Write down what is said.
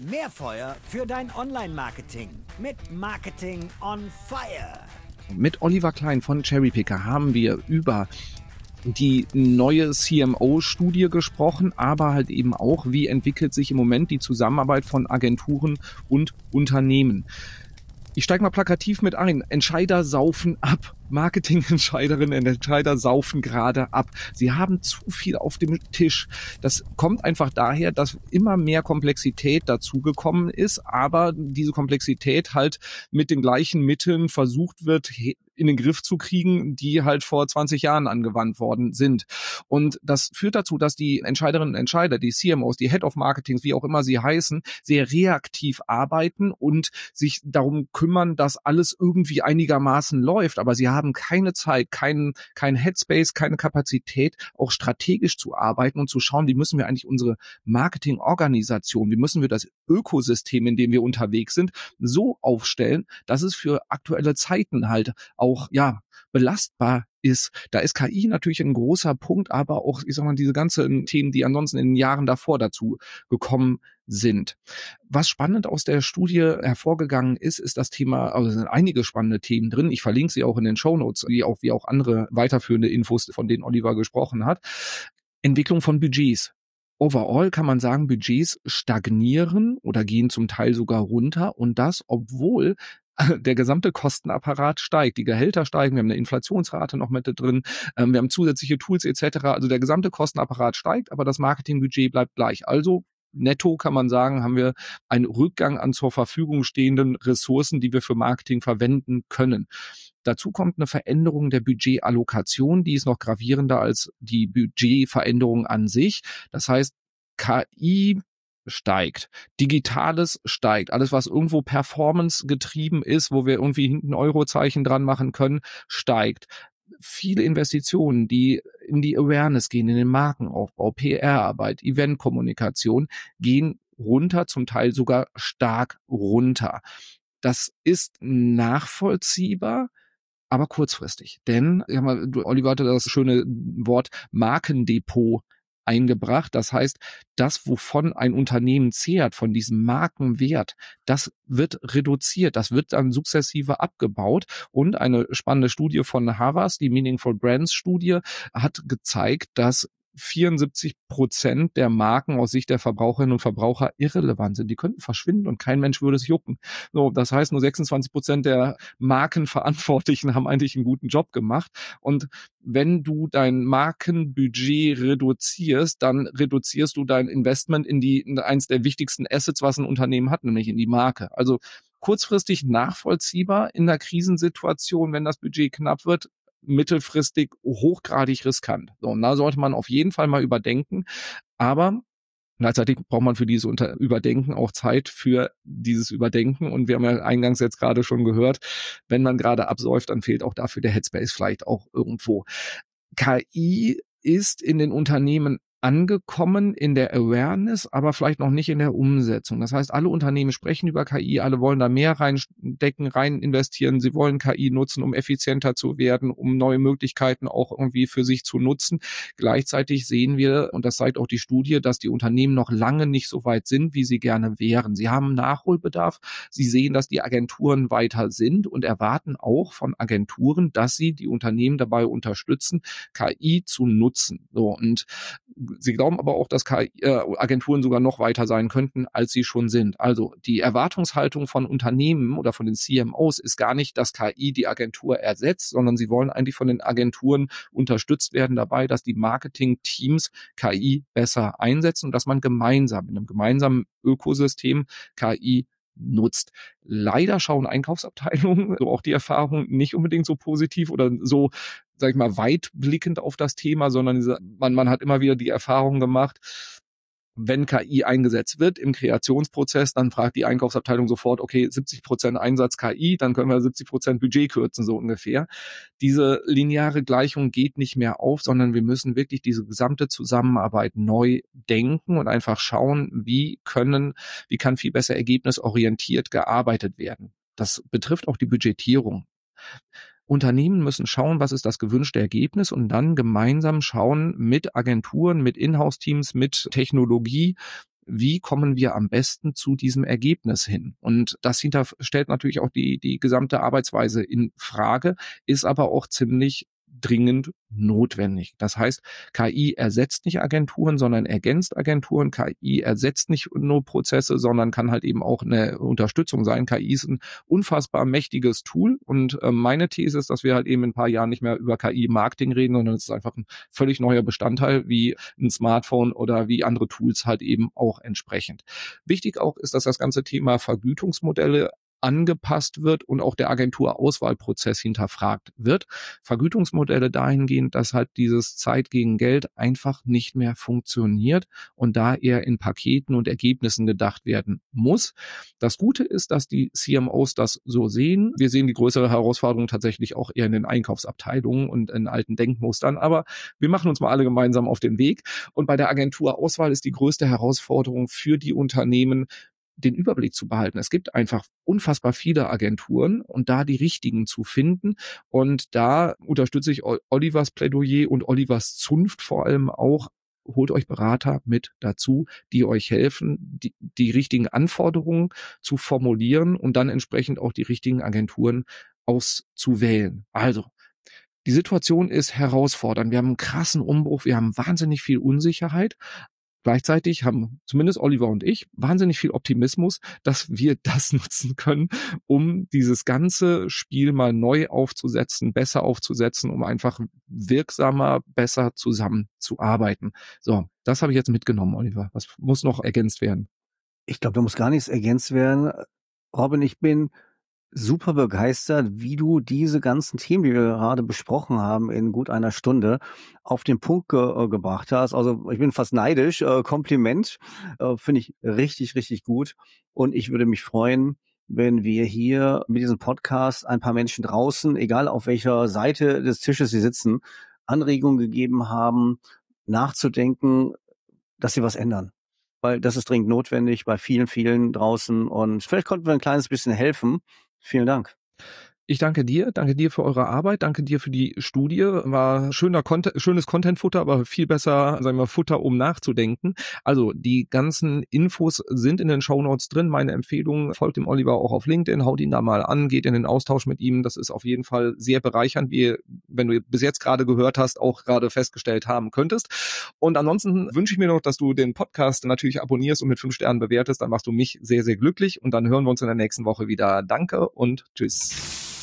Mehr Feuer für dein Online-Marketing mit Marketing on Fire. Mit Oliver Klein von Cherrypicker haben wir über die neue CMO-Studie gesprochen, aber halt eben auch, wie entwickelt sich im Moment die Zusammenarbeit von Agenturen und Unternehmen. Ich steige mal plakativ mit ein. Entscheider saufen ab. Marketingentscheiderinnen und Entscheider saufen gerade ab. Sie haben zu viel auf dem Tisch. Das kommt einfach daher, dass immer mehr Komplexität dazugekommen ist, aber diese Komplexität halt mit den gleichen Mitteln versucht wird, in den Griff zu kriegen, die halt vor 20 Jahren angewandt worden sind. Und das führt dazu, dass die Entscheiderinnen und Entscheider, die CMOs, die Head of Marketings, wie auch immer sie heißen, sehr reaktiv arbeiten und sich darum kümmern, dass alles irgendwie einigermaßen läuft. Aber sie haben keine Zeit, kein Headspace, keine Kapazität, auch strategisch zu arbeiten und zu schauen, wie müssen wir eigentlich unsere Marketingorganisation, wie müssen wir das Ökosystem, in dem wir unterwegs sind, so aufstellen, dass es für aktuelle Zeiten halt auch belastbar ist. Da ist KI natürlich ein großer Punkt, aber auch, ich sag mal, diese ganzen Themen, die ansonsten in den Jahren davor dazu gekommen sind. Was spannend aus der Studie hervorgegangen ist, ist das Thema, also es sind einige spannende Themen drin. Ich verlinke sie auch in den Shownotes, wie auch andere weiterführende Infos, von denen Oliver gesprochen hat. Entwicklung von Budgets. Overall kann man sagen, Budgets stagnieren oder gehen zum Teil sogar runter, und das, obwohl der gesamte Kostenapparat steigt. Die Gehälter steigen, wir haben eine Inflationsrate noch mit drin, wir haben zusätzliche Tools etc. Also der gesamte Kostenapparat steigt, aber das Marketingbudget bleibt gleich. Also netto kann man sagen, haben wir einen Rückgang an zur Verfügung stehenden Ressourcen, die wir für Marketing verwenden können. Dazu kommt eine Veränderung der Budgetallokation, die ist noch gravierender als die Budgetveränderung an sich. Das heißt, KI steigt, Digitales steigt, alles was irgendwo Performance getrieben ist, wo wir irgendwie hinten Eurozeichen dran machen können, steigt. Viele Investitionen, die in die Awareness gehen, in den Markenaufbau, PR-Arbeit, Eventkommunikation, gehen runter, zum Teil sogar stark runter. Das ist nachvollziehbar, aber kurzfristig. Denn, Oliver hatte das schöne Wort Markendepot eingebracht. Das heißt, das, wovon ein Unternehmen zehrt, von diesem Markenwert, das wird reduziert, das wird dann sukzessive abgebaut. Und eine spannende Studie von Havas, die Meaningful Brands Studie, hat gezeigt, dass 74% der Marken aus Sicht der Verbraucherinnen und Verbraucher irrelevant sind. Die könnten verschwinden und kein Mensch würde sich jucken. So, das heißt, nur 26% der Markenverantwortlichen haben eigentlich einen guten Job gemacht. Und wenn du dein Markenbudget reduzierst, dann reduzierst du dein Investment in eins der wichtigsten Assets, was ein Unternehmen hat, nämlich in die Marke. Also kurzfristig nachvollziehbar in der Krisensituation, wenn das Budget knapp wird, mittelfristig hochgradig riskant. So, und da sollte man auf jeden Fall mal überdenken. Aber gleichzeitig braucht man für dieses Überdenken auch Zeit für dieses Überdenken. Und wir haben ja eingangs jetzt gerade schon gehört, wenn man gerade absäuft, dann fehlt auch dafür der Headspace vielleicht auch irgendwo. KI ist in den Unternehmen angekommen in der Awareness, aber vielleicht noch nicht in der Umsetzung. Das heißt, alle Unternehmen sprechen über KI, alle wollen da mehr reinstecken, rein investieren. Sie wollen KI nutzen, um effizienter zu werden, um neue Möglichkeiten auch irgendwie für sich zu nutzen. Gleichzeitig sehen wir, und das zeigt auch die Studie, dass die Unternehmen noch lange nicht so weit sind, wie sie gerne wären. Sie haben Nachholbedarf. Sie sehen, dass die Agenturen weiter sind und erwarten auch von Agenturen, dass sie die Unternehmen dabei unterstützen, KI zu nutzen. So, und sie glauben aber auch, dass Agenturen sogar noch weiter sein könnten, als sie schon sind. Also die Erwartungshaltung von Unternehmen oder von den CMOs ist gar nicht, dass KI die Agentur ersetzt, sondern sie wollen eigentlich von den Agenturen unterstützt werden dabei, dass die Marketing-Teams KI besser einsetzen und dass man gemeinsam in einem gemeinsamen Ökosystem KI nutzt. Leider schauen Einkaufsabteilungen, so auch die Erfahrung, nicht unbedingt so positiv oder so, sag ich mal, weitblickend auf das Thema, sondern man hat immer wieder die Erfahrung gemacht, wenn KI eingesetzt wird im Kreationsprozess, dann fragt die Einkaufsabteilung sofort, okay, 70% Einsatz KI, dann können wir 70% Budget kürzen, so ungefähr. Diese lineare Gleichung geht nicht mehr auf, sondern wir müssen wirklich diese gesamte Zusammenarbeit neu denken und einfach schauen, wie kann viel besser ergebnisorientiert gearbeitet werden. Das betrifft auch die Budgetierung. Unternehmen müssen schauen, was ist das gewünschte Ergebnis, und dann gemeinsam schauen mit Agenturen, mit Inhouse-Teams, mit Technologie, wie kommen wir am besten zu diesem Ergebnis hin? Und das stellt natürlich auch die gesamte Arbeitsweise in Frage, ist aber auch ziemlich dringend notwendig. Das heißt, KI ersetzt nicht Agenturen, sondern ergänzt Agenturen. KI ersetzt nicht nur Prozesse, sondern kann halt eben auch eine Unterstützung sein. KI ist ein unfassbar mächtiges Tool und meine These ist, dass wir halt eben in ein paar Jahren nicht mehr über KI-Marketing reden, sondern es ist einfach ein völlig neuer Bestandteil wie ein Smartphone oder wie andere Tools halt eben auch entsprechend. Wichtig auch ist, dass das ganze Thema Vergütungsmodelle angepasst wird und auch der Agenturauswahlprozess hinterfragt wird. Vergütungsmodelle dahingehend, dass halt dieses Zeit gegen Geld einfach nicht mehr funktioniert und da eher in Paketen und Ergebnissen gedacht werden muss. Das Gute ist, dass die CMOs das so sehen. Wir sehen die größere Herausforderung tatsächlich auch eher in den Einkaufsabteilungen und in alten Denkmustern, aber wir machen uns mal alle gemeinsam auf den Weg. Und bei der Agenturauswahl ist die größte Herausforderung für die Unternehmen, den Überblick zu behalten. Es gibt einfach unfassbar viele Agenturen und da die richtigen zu finden. Und da unterstütze ich Olivers Plädoyer und Olivers Zunft vor allem auch. Holt euch Berater mit dazu, die euch helfen, die richtigen Anforderungen zu formulieren und dann entsprechend auch die richtigen Agenturen auszuwählen. Also, die Situation ist herausfordernd. Wir haben einen krassen Umbruch, wir haben wahnsinnig viel Unsicherheit. Gleichzeitig haben zumindest Oliver und ich wahnsinnig viel Optimismus, dass wir das nutzen können, um dieses ganze Spiel mal neu aufzusetzen, besser aufzusetzen, um einfach wirksamer, besser zusammenzuarbeiten. So, das habe ich jetzt mitgenommen, Oliver. Was muss noch ergänzt werden? Ich glaube, da muss gar nichts ergänzt werden. Robin, ich bin super begeistert, wie du diese ganzen Themen, die wir gerade besprochen haben, in gut einer Stunde auf den Punkt gebracht hast. Also ich bin fast neidisch. Kompliment. Finde ich richtig, richtig gut. Und ich würde mich freuen, wenn wir hier mit diesem Podcast ein paar Menschen draußen, egal auf welcher Seite des Tisches sie sitzen, Anregungen gegeben haben, nachzudenken, dass sie was ändern. Weil das ist dringend notwendig bei vielen, vielen draußen. Und vielleicht konnten wir ein kleines bisschen helfen. Vielen Dank. Ich danke dir für eure Arbeit, danke dir für die Studie. War schönes Content-Futter, aber viel besser, sagen wir, Futter, um nachzudenken. Also die ganzen Infos sind in den Shownotes drin. Meine Empfehlung, folgt dem Oliver auch auf LinkedIn, haut ihn da mal an, geht in den Austausch mit ihm. Das ist auf jeden Fall sehr bereichernd, wie wenn du bis jetzt gerade gehört hast, auch gerade festgestellt haben könntest. Und ansonsten wünsche ich mir noch, dass du den Podcast natürlich abonnierst und mit 5 Sternen bewertest. Dann machst du mich sehr, sehr glücklich. Und dann hören wir uns in der nächsten Woche wieder. Danke und tschüss.